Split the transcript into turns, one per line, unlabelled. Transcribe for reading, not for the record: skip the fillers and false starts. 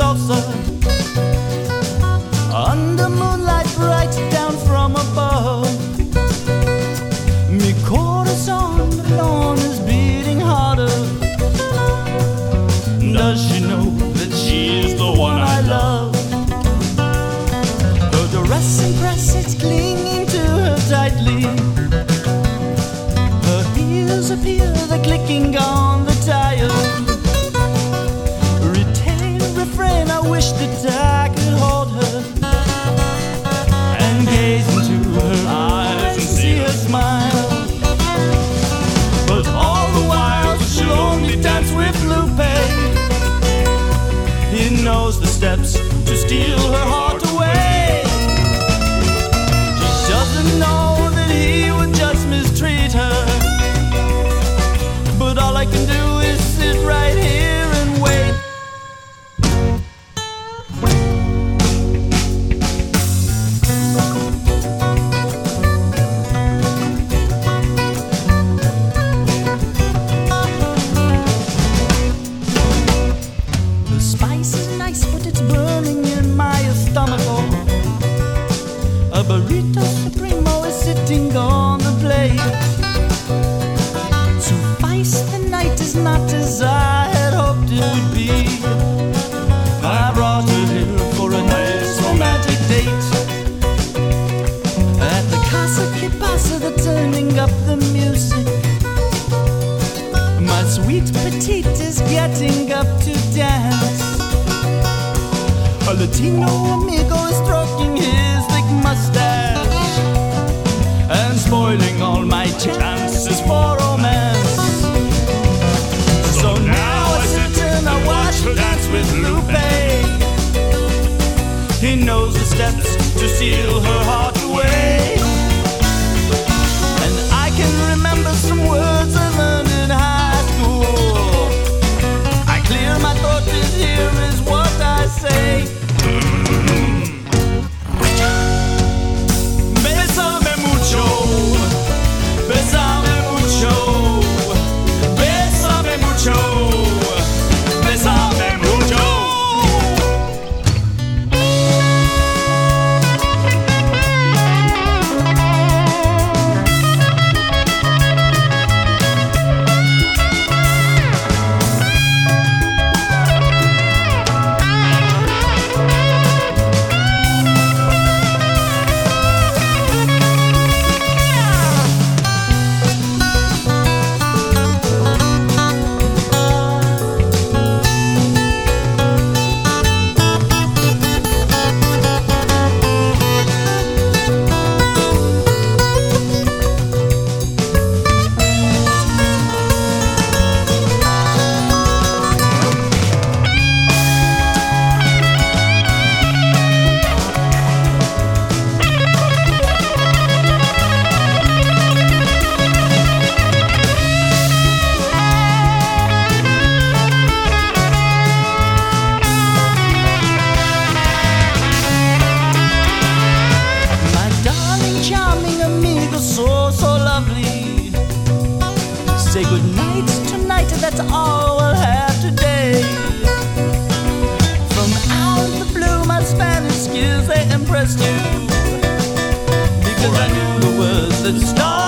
closer. Under moonlight bright down from above, mi corazón alone is beating harder. Does she know that she is the one I love? Her dress impresses, clinging to her tightly. Her heels appear, the clicking on the tire. Retain, refrain, I wish that I could hold her and gaze into her eyes and see her smile. But all the while she'll only dance with Lupe. He knows the steps to steal her heart away. She doesn't know that he would just mistreat her, but all I can do is sit right here and wait. The spice is nice, but it's burning in my stomach. A burrito supremo is sitting on the plate. Suffice, the night is not as I had hoped it would be. I brought her here for a nice romantic date. At the Casa que Pasa, they're turning up the music. My sweet petite is getting up to dance. A Latino amigo is stroking his thick mustache and spoiling all my chances for romance. So now I sit and I watch her dance with Lupe. He knows the steps to steal her heart away. And I can remember some words I learned in high school. I clear my throat, this here is what I say. Bésame mucho, bésame mucho, bésame mucho, bésame mucho. Say goodnight tonight, that's all we'll have today. From out of the blue, my Spanish skills, they impressed you, because I knew the words that start